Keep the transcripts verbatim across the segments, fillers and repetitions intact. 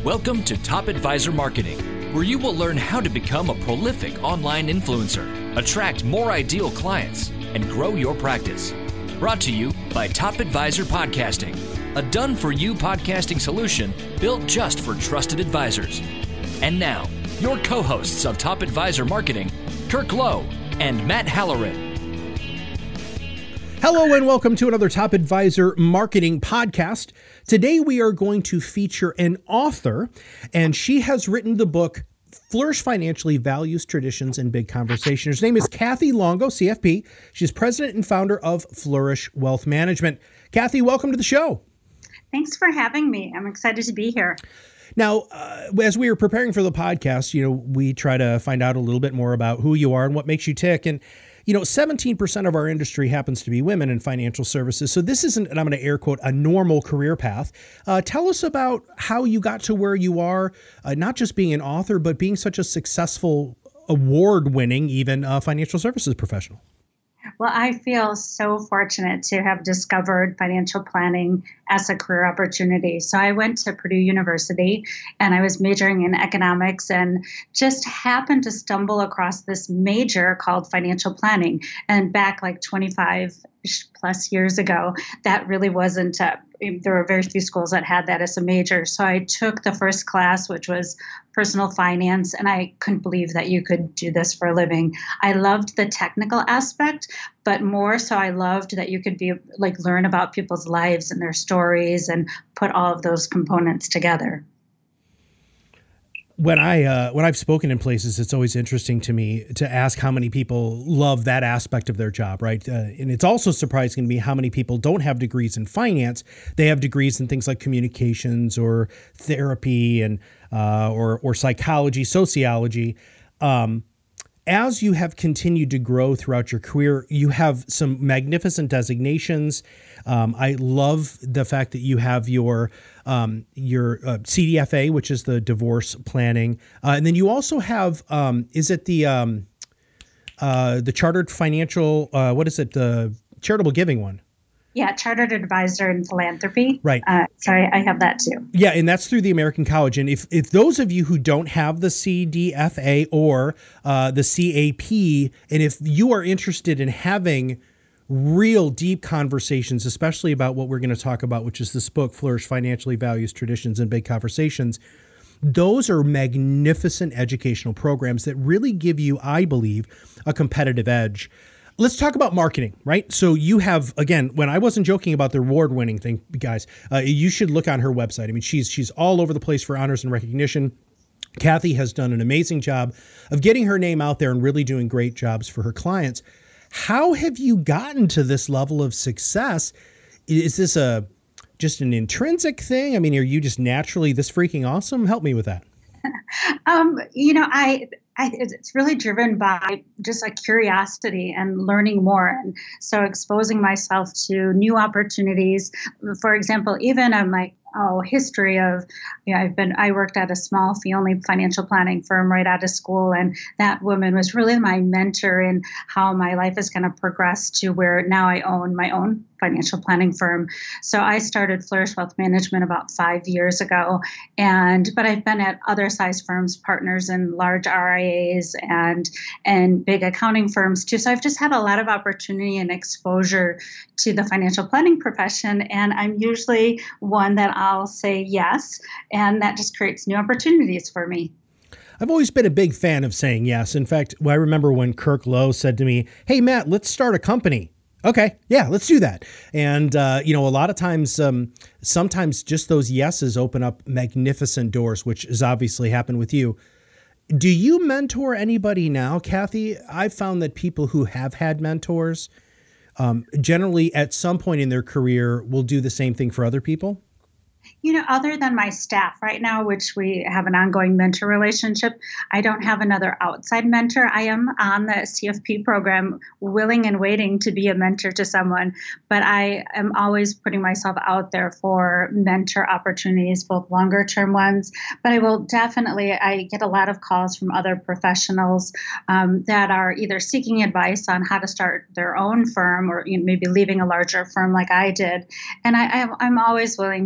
Welcome to Top Advisor Marketing, where you will learn how to become a prolific online influencer, attract more ideal clients, and grow your practice. Brought to you by Top Advisor Podcasting, a done-for-you podcasting solution built just for trusted advisors. And now, your co-hosts of Top Advisor Marketing, Kirk Lowe and Matt Halloran. Hello and welcome to another Top Advisor Marketing podcast. Today we are going to feature an author, and she has written the book Flourish Financially: Values, Traditions, and Big Conversations. Her name is Kathy Longo, C F P. She's president and founder of Flourish Wealth Management. Kathy, welcome to the show. Thanks for having me. I'm excited to be here. Now, uh, as we were preparing for the podcast, you know, we try to find out a little bit more about who you are and what makes you tick. And you know, seventeen percent of our industry happens to be women in financial services. So this isn't, and I'm going to air quote, a normal career path. Uh, tell us about how you got to where you are, uh, not just being an author, but being such a successful, award-winning, even uh, financial services professional. Well, I feel so fortunate to have discovered financial planning as a career opportunity. So I went to Purdue University and I was majoring in economics and just happened to stumble across this major called financial planning. And back like twenty-five plus years ago, that really wasn't, uh, there were very few schools that had that as a major. So I took the first class, which was personal finance, and I couldn't believe that you could do this for a living. I loved the technical aspect, but more so I loved that you could be like learn about people's lives and their stories and put all of those components together. When I uh, when I've spoken in places, it's always interesting to me to ask how many people love that aspect of their job, right? Uh, and it's also surprising to me how many people don't have degrees in finance. They have degrees in things like communications or therapy and uh, or or psychology, sociology. Um, as you have continued to grow throughout your career, you have some magnificent designations. Um, I love the fact that you have your um, your uh, C D F A, which is the divorce planning, uh, and then you also have um, is it the um, uh, the chartered financial uh, what is it the charitable giving one? Yeah, Chartered Advisor in Philanthropy. Right. Uh, so I, I have that too. Yeah, and that's through the American College. And if if those of you who don't have the C D F A or uh, the C A P, and if you are interested in having real deep conversations, especially about what we're going to talk about, which is this book, Flourish Financially: Values, Traditions, and Big Conversations, those are magnificent educational programs that really give you, I believe, a competitive edge. Let's talk about marketing, right? So you have, again, when I wasn't joking about the award-winning thing, guys, uh, you should look on her website. I mean, she's she's all over the place for honors and recognition. Kathy has done an amazing job of getting her name out there and really doing great jobs for her clients. How have you gotten to this level of success? Is this a just an intrinsic thing? I mean, are you just naturally this freaking awesome? Help me with that. um, you know, I... I, it's really driven by just a curiosity and learning more. And so exposing myself to new opportunities. For example, even on my oh, history of, you know, I've been, I worked at a small fee-only financial planning firm right out of school. And that woman was really my mentor in how my life is going to progress to where now I own my own financial planning firm. So I started Flourish Wealth Management about five years ago. And, but I've been at other size firms, partners in large R I As and, and big accounting firms too. So I've just had a lot of opportunity and exposure to the financial planning profession. And I'm usually one that I'll say yes. And that just creates new opportunities for me. I've always been a big fan of saying yes. In fact, well, I remember when Kirk Lowe said to me, "Hey, Matt, let's start a company." Okay, yeah, let's do that. And, uh, you know, a lot of times, um, sometimes just those yeses open up magnificent doors, which has obviously happened with you. Do you mentor anybody now, Kathy? I've found that people who have had mentors um, generally at some point in their career will do the same thing for other people. You know, other than my staff right now, which we have an ongoing mentor relationship, I don't have another outside mentor. I am on the C F P program, willing and waiting to be a mentor to someone, but I am always putting myself out there for mentor opportunities, both longer term ones. But I will definitely, I get a lot of calls from other professionals um, that are either seeking advice on how to start their own firm or you know, maybe leaving a larger firm like I did. And I, I'm always willing to put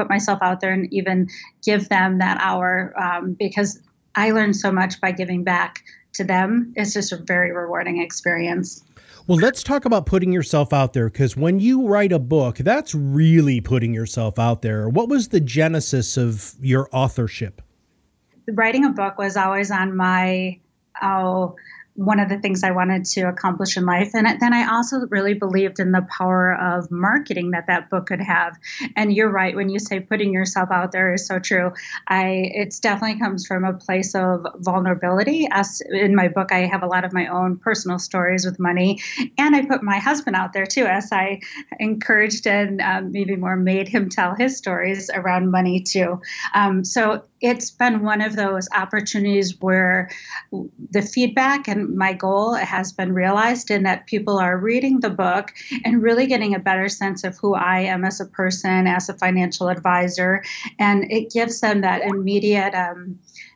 myself out there and even give them that hour um, because I learned so much by giving back to them. It's just a very rewarding experience. Well, let's talk about putting yourself out there, because when you write a book, that's really putting yourself out there. What was the genesis of your authorship? Writing a book was always on my, oh, one of the things I wanted to accomplish in life. And then I also really believed in the power of marketing that that book could have. And you're right, when you say putting yourself out there is so true. I It definitely comes from a place of vulnerability. As in my book, I have a lot of my own personal stories with money. And I put my husband out there too, as I encouraged and um, maybe more made him tell his stories around money too. Um, so it's been one of those opportunities where the feedback and my goal has been realized in that people are reading the book and really getting a better sense of who I am as a person, as a financial advisor. And it gives them that immediate um,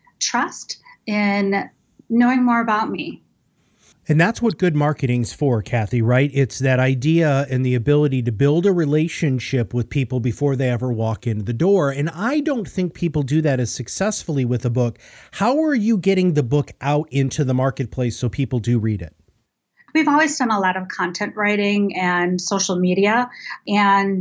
trust in knowing more about me. And that's what good marketing's for, Kathy, right? It's that idea and the ability to build a relationship with people before they ever walk in the door. And I don't think people do that as successfully with a book. How are you getting the book out into the marketplace so people do read it? We've always done a lot of content writing and social media, and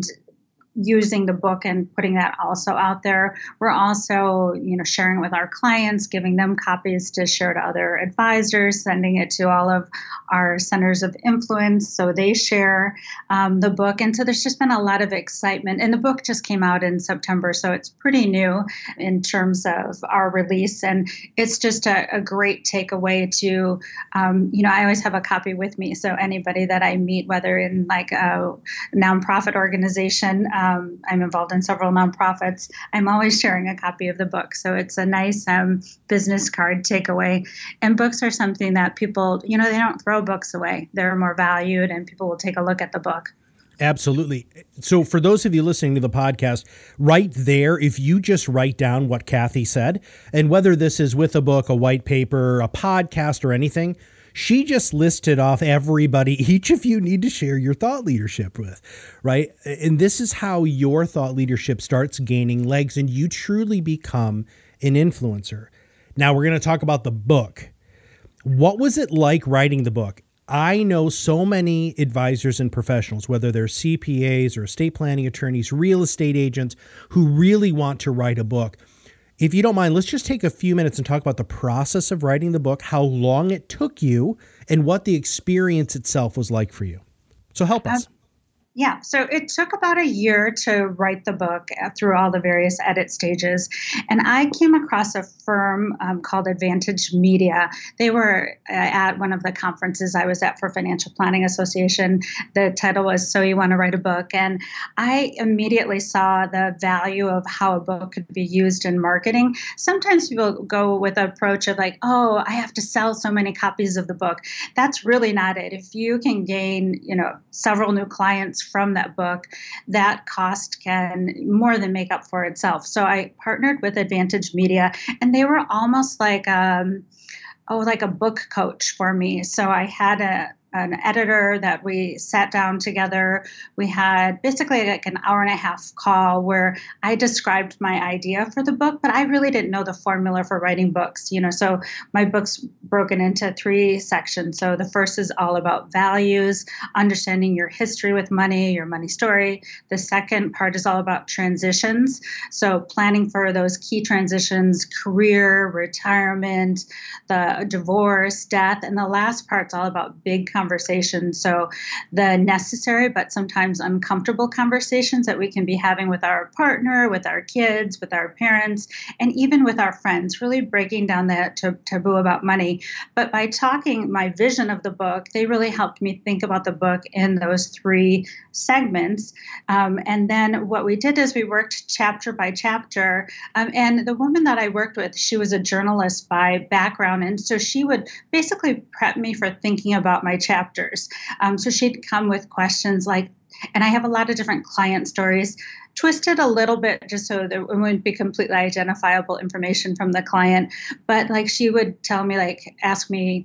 using the book and putting that also out there. We're also, you know, sharing it with our clients, giving them copies to share to other advisors, sending it to all of our centers of influence so they share um, the book. And so there's just been a lot of excitement. And the book just came out in September, so it's pretty new in terms of our release. And it's just a, a great takeaway to, um, you know, I always have a copy with me. So anybody that I meet, whether in like a nonprofit organization, Um, I'm involved in several nonprofits, I'm always sharing a copy of the book. So it's a nice um, business card takeaway. And books are something that people, you know, they don't throw books away. They're more valued and people will take a look at the book. Absolutely. So for those of you listening to the podcast, right there, if you just write down what Kathy said, and whether this is with a book, a white paper, a podcast, or anything, she just listed off everybody each of you need to share your thought leadership with, right? And this is how your thought leadership starts gaining legs and you truly become an influencer. Now we're going to talk about the book. What was it like writing the book? I know so many advisors and professionals, whether they're C P As or estate planning attorneys, real estate agents, who really want to write a book. If you don't mind, let's just take a few minutes and talk about the process of writing the book, how long it took you, and what the experience itself was like for you. So help us. Um, Yeah, so it took about a year to write the book uh, through all the various edit stages. And I came across a firm um, called Advantage Media. They were uh, at one of the conferences I was at for Financial Planning Association. The title was So You Want to Write a Book. And I immediately saw the value of how a book could be used in marketing. Sometimes people go with the approach of like, oh, I have to sell so many copies of the book. That's really not it. If you can gain, you know, several new clients from that book, that cost can more than make up for itself. So I partnered with Advantage Media, and they were almost like um, oh, like a book coach for me. So I had a an editor that we sat down together. We had basically like an hour and a half call where I described my idea for the book, but I really didn't know the formula for writing books. You know, so my book's broken into three sections. So the first is all about values, understanding your history with money, your money story. The second part is all about transitions. So planning for those key transitions, career, retirement, the divorce, death. And the last part's all about big conversations. So the necessary but sometimes uncomfortable conversations that we can be having with our partner, with our kids, with our parents, and even with our friends, really breaking down that t- taboo about money. But by talking my vision of the book, they really helped me think about the book in those three segments. Um, and then what we did is we worked chapter by chapter. Um, and the woman that I worked with, she was a journalist by background. And so she would basically prep me for thinking about my chapters. Um, so she'd come with questions like, and I have a lot of different client stories, twisted a little bit just so there wouldn't be completely identifiable information from the client. But like she would tell me, like, ask me,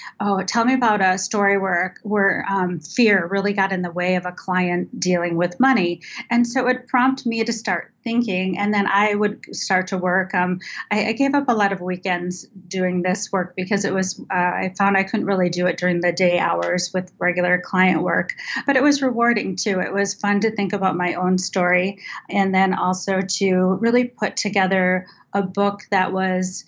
oh, tell me about a story where where um, fear really got in the way of a client dealing with money. And so it would prompt me to start thinking, and then I would start to work. Um, I, I gave up a lot of weekends doing this work because it was, uh, I found I couldn't really do it during the day hours with regular client work, but it was rewarding too. It was fun to think about my own story, and then also to really put together a book that was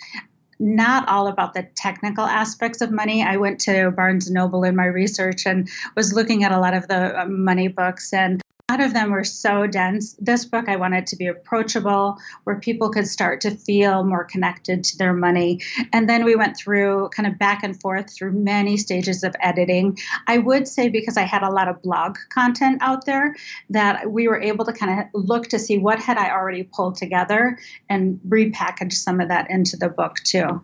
not all about the technical aspects of money. I went to Barnes and Noble in my research and was looking at a lot of the money books, and a lot of them were so dense. This book, I wanted to be approachable, where people could start to feel more connected to their money. And then we went through kind of back and forth through many stages of editing. I would say, because I had a lot of blog content out there, that we were able to kind of look to see what had I already pulled together and repackage some of that into the book too.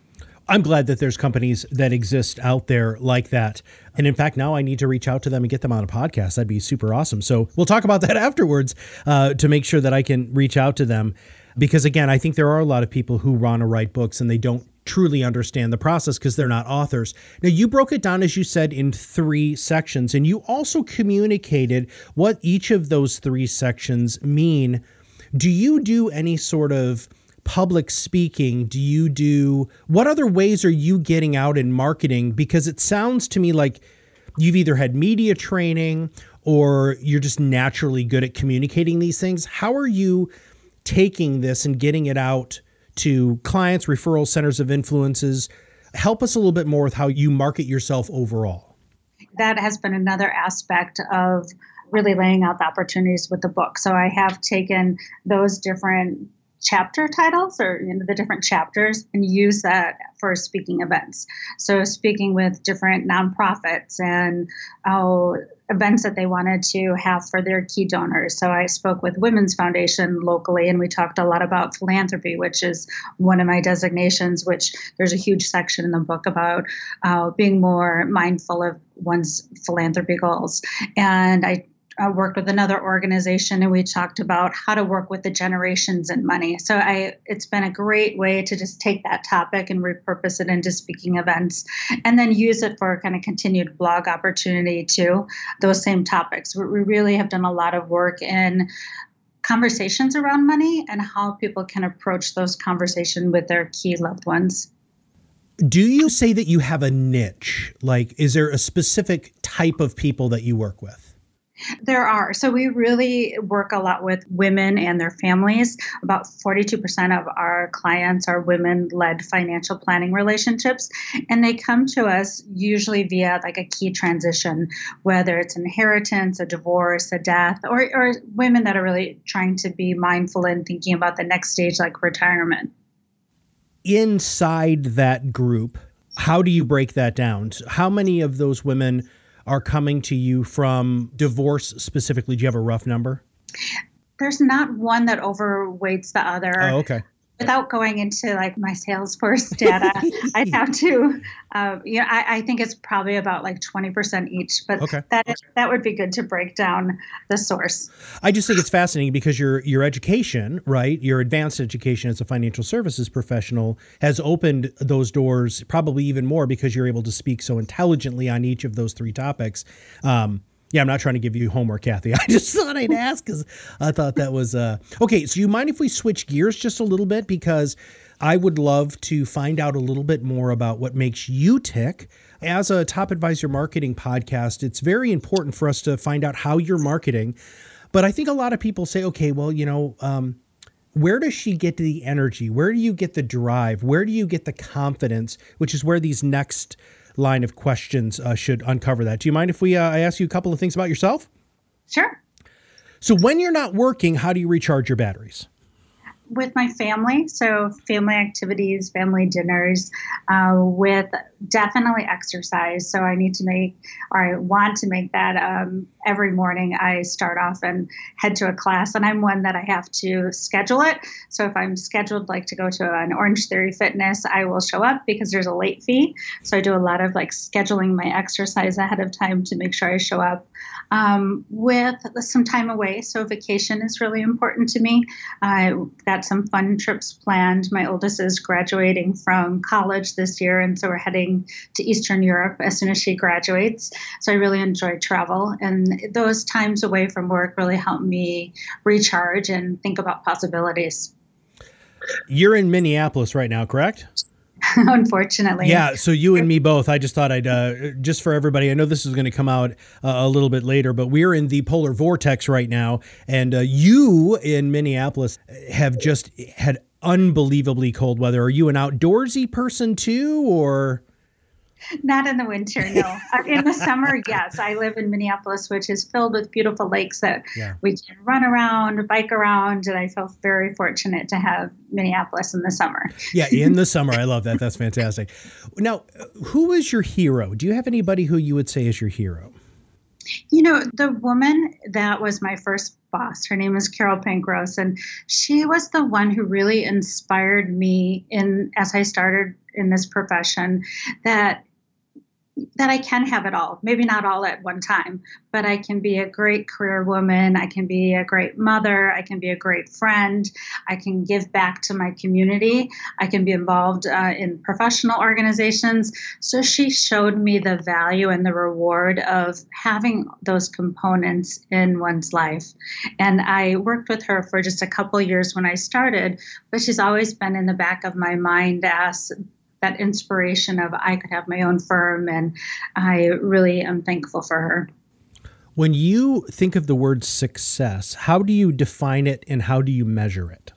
I'm glad that there's companies that exist out there like that. And in fact, now I need to reach out to them and get them on a podcast. That'd be super awesome. So we'll talk about that afterwards uh, to make sure that I can reach out to them. Because again, I think there are a lot of people who want to write books and they don't truly understand the process because they're not authors. Now, you broke it down, as you said, in three sections, and you also communicated what each of those three sections mean. Do you do any sort of public speaking? Do you do, what other ways are you getting out in marketing? Because it sounds to me like you've either had media training or you're just naturally good at communicating these things. How are you taking this and getting it out to clients, referral centers of influences? Help us a little bit more with how you market yourself overall. That has been another aspect of really laying out the opportunities with the book. So I have taken those different chapter titles, or you know, the different chapters, and use that for speaking events. So speaking with different nonprofits and oh, events that they wanted to have for their key donors. So I spoke with Women's Foundation locally, and we talked a lot about philanthropy, which is one of my designations, which there's a huge section in the book about uh, being more mindful of one's philanthropy goals. And I I worked with another organization, and we talked about how to work with the generations and money. So I, it's been a great way to just take that topic and repurpose it into speaking events, and then use it for kind of continued blog opportunity too, those same topics. We really have done a lot of work in conversations around money and how people can approach those conversations with their key loved ones. Do you say that you have a niche? Like, is there a specific type of people that you work with? There are. So we really work a lot with women and their families. About forty-two percent of our clients are women-led financial planning relationships. And they come to us usually via like a key transition, whether it's inheritance, a divorce, a death, or, or women that are really trying to be mindful and thinking about the next stage, like retirement. Inside that group, how do you break that down? How many of those women are coming to you from divorce specifically? Do you have a rough number? There's not one that overweights the other. Oh, okay. Without going into like my Salesforce data, I'd have to, uh, you know, I, I think it's probably about like twenty percent each, but okay. that is, that would be good to break down the source. I just think it's fascinating because your your education, right, your advanced education as a financial services professional has opened those doors probably even more because you're able to speak so intelligently on each of those three topics. Um, Yeah, I'm not trying to give you homework, Kathy. I just thought I'd ask because I thought that was uh... okay. So you mind if we switch gears just a little bit? Because I would love to find out a little bit more about what makes you tick. As a Top Advisor Marketing podcast, it's very important for us to find out how you're marketing. But I think a lot of people say, okay, well, you know, um, where does she get the energy? Where do you get the drive? Where do you get the confidence? Which is where these next line of questions uh, should uncover that. Do you mind if we uh, I ask you a couple of things about yourself? Sure. So when you're not working, how do you recharge your batteries? With my family, so family activities, family dinners, uh, with definitely exercise. So I need to make, or I want to make that um, every morning. I start off and head to a class, and I'm one that I have to schedule it. So if I'm scheduled like to go to an Orange Theory Fitness, I will show up because there's a late fee. So I do a lot of like scheduling my exercise ahead of time to make sure I show up. Um, with some time away. So vacation is really important to me. Uh, that got some fun trips planned. My oldest is graduating from college this year, and so we're heading to Eastern Europe as soon as she graduates. So I really enjoy travel, and those times away from work really help me recharge and think about possibilities. You're in Minneapolis right now, correct? Unfortunately. Yeah, so you and me both. I just thought I'd, uh, just for everybody, I know this is going to come out uh, a little bit later, but we're in the polar vortex right now. And uh, you in Minneapolis have just had unbelievably cold weather. Are you an outdoorsy person too, or? Not in the winter, no. In the summer, yes. I live in Minneapolis, which is filled with beautiful lakes that yeah. we can run around, bike around, and I feel very fortunate to have Minneapolis in the summer. Yeah, in the summer. I love that. That's fantastic. Now, who is your hero? Do you have anybody who you would say is your hero? You know, the woman that was my first boss, her name is Carol Pankros, and she was the one who really inspired me in as I started in this profession, that that I can have it all. Maybe not all at one time, but I can be a great career woman. I can be a great mother. I can be a great friend. I can give back to my community. I can be involved uh, in professional organizations. So she showed me the value and the reward of having those components in one's life. And I worked with her for just a couple years when I started, but she's always been in the back of my mind as that inspiration of I could have my own firm, and I really am thankful for her. When you think of the word success, how do you define it and how do you measure it?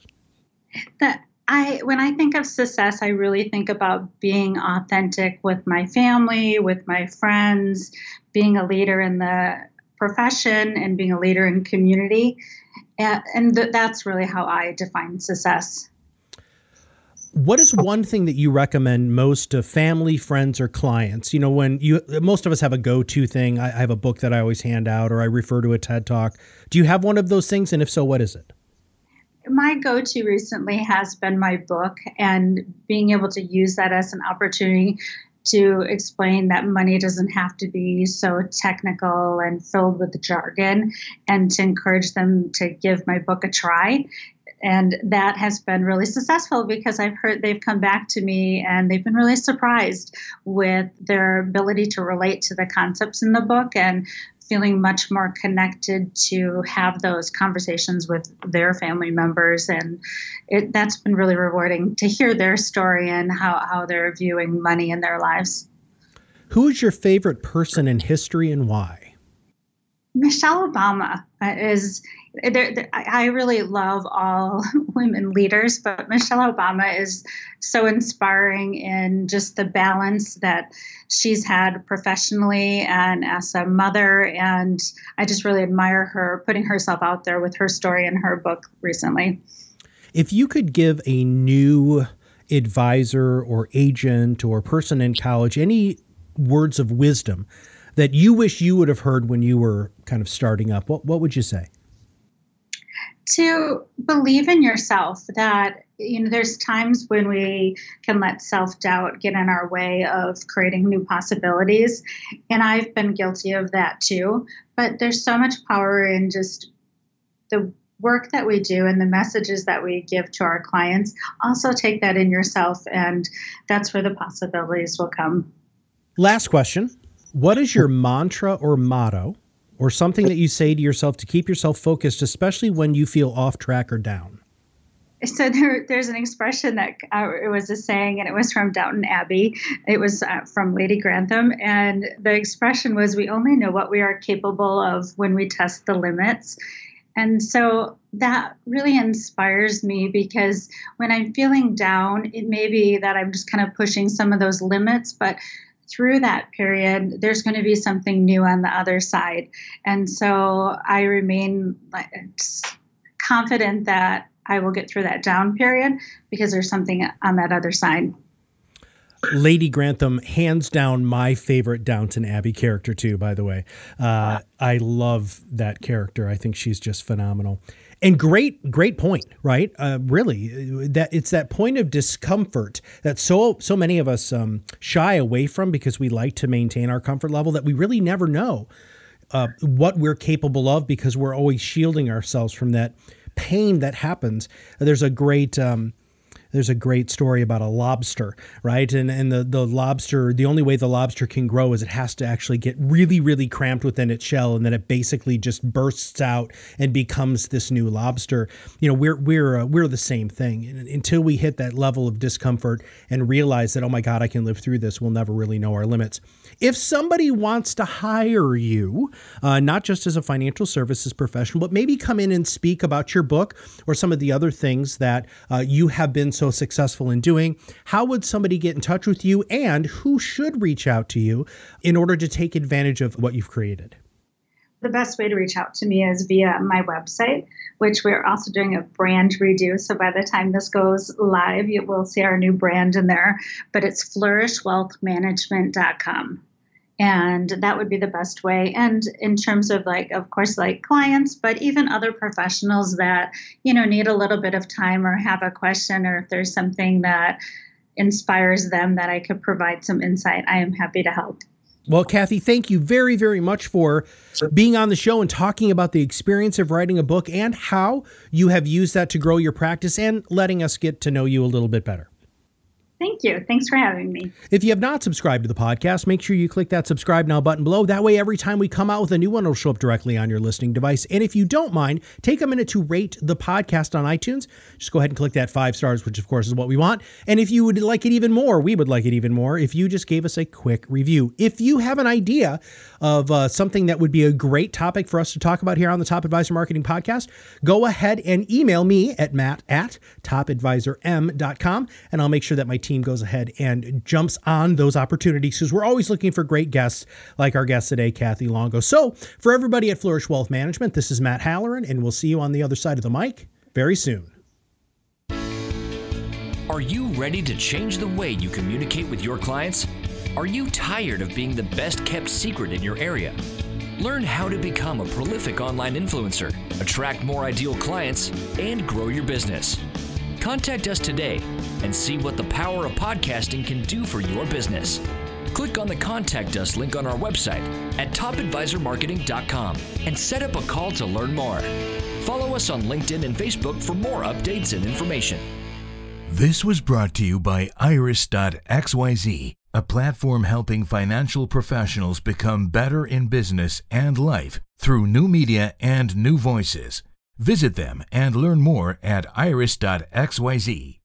That I, when I think of success, I really think about being authentic with my family, with my friends, being a leader in the profession, and being a leader in community. And, and th- that's really how I define success. What is one thing that you recommend most to family, friends, or clients? You know, when you, most of us have a go-to thing. I, I have a book that I always hand out, or I refer to a TED Talk. Do you have one of those things? And if so, what is it? My go-to recently has been my book, and being able to use that as an opportunity to explain that money doesn't have to be so technical and filled with jargon, and to encourage them to give my book a try. And that has been really successful because I've heard they've come back to me and they've been really surprised with their ability to relate to the concepts in the book and feeling much more connected to have those conversations with their family members. And it, that's been really rewarding to hear their story and how, how they're viewing money in their lives. Who is your favorite person in history and why? Michelle Obama is, there, there, I really love all women leaders, but Michelle Obama is so inspiring in just the balance that she's had professionally and as a mother. And I just really admire her putting herself out there with her story in her book recently. If you could give a new advisor or agent or person in college any words of wisdom that you wish you would have heard when you were kind of starting up, what what would you say? To believe in yourself, that, you know, there's times when we can let self-doubt get in our way of creating new possibilities. And I've been guilty of that too. But there's so much power in just the work that we do and the messages that we give to our clients. Also take that in yourself, and that's where the possibilities will come. Last question. What is your mantra or motto, or something that you say to yourself to keep yourself focused, especially when you feel off track or down? So there, there's an expression that uh, it was a saying, and it was from Downton Abbey. It was uh, from Lady Grantham. And the expression was, we only know what we are capable of when we test the limits. And so that really inspires me, because when I'm feeling down, it may be that I'm just kind of pushing some of those limits, but through that period, there's going to be something new on the other side. And so I remain confident that I will get through that down period because there's something on that other side. Lady Grantham, hands down, my favorite Downton Abbey character too, by the way. Uh, I love that character. I think she's just phenomenal. And great, great point, right? Uh, really, that it's that point of discomfort that so so many of us um, shy away from because we like to maintain our comfort level, that we really never know uh, what we're capable of because we're always shielding ourselves from that pain that happens. There's a great um, There's a great story about a lobster, right? And and the, the lobster, the only way the lobster can grow is it has to actually get really, really cramped within its shell, and then it basically just bursts out and becomes this new lobster. You know, we're we're uh, we're the same thing. And until we hit that level of discomfort and realize that, oh my God, I can live through this, we'll never really know our limits. If somebody wants to hire you, uh, not just as a financial services professional, but maybe come in and speak about your book or some of the other things that uh, you have been so successful in doing, how would somebody get in touch with you, and who should reach out to you in order to take advantage of what you've created? The best way to reach out to me is via my website, which we're also doing a brand redo. So by the time this goes live, you will see our new brand in there, but it's flourish wealth management dot com. And that would be the best way. And in terms of like, of course, like clients, but even other professionals that, you know, need a little bit of time or have a question, or if there's something that inspires them that I could provide some insight, I am happy to help. Well, Kathy, thank you very, very much for being on the show and talking about the experience of writing a book and how you have used that to grow your practice and letting us get to know you a little bit better. Thank you. Thanks for having me. If you have not subscribed to the podcast, make sure you click that subscribe now button below. That way, every time we come out with a new one, it'll show up directly on your listening device. And if you don't mind, take a minute to rate the podcast on iTunes. Just go ahead and click that five stars, which of course is what we want. And if you would like it even more, we would like it even more if you just gave us a quick review. If you have an idea of uh, something that would be a great topic for us to talk about here on the Top Advisor Marketing Podcast, go ahead and email me at matt at top advisor m dot com, and I'll make sure that my team goes ahead and jumps on those opportunities, because we're always looking for great guests like our guest today, Kathy Longo. So for everybody at Flourish Wealth Management, this is Matt Halloran, and we'll see you on the other side of the mic very soon. Are you ready to change the way you communicate with your clients? Are you tired of being the best kept secret in your area? Learn how to become a prolific online influencer, attract more ideal clients, and grow your business. Contact us today and see what the power of podcasting can do for your business. Click on the Contact Us link on our website at top advisor marketing dot com and set up a call to learn more. Follow us on LinkedIn and Facebook for more updates and information. This was brought to you by iris dot x y z, a platform helping financial professionals become better in business and life through new media and new voices. Visit them and learn more at iris dot x y z.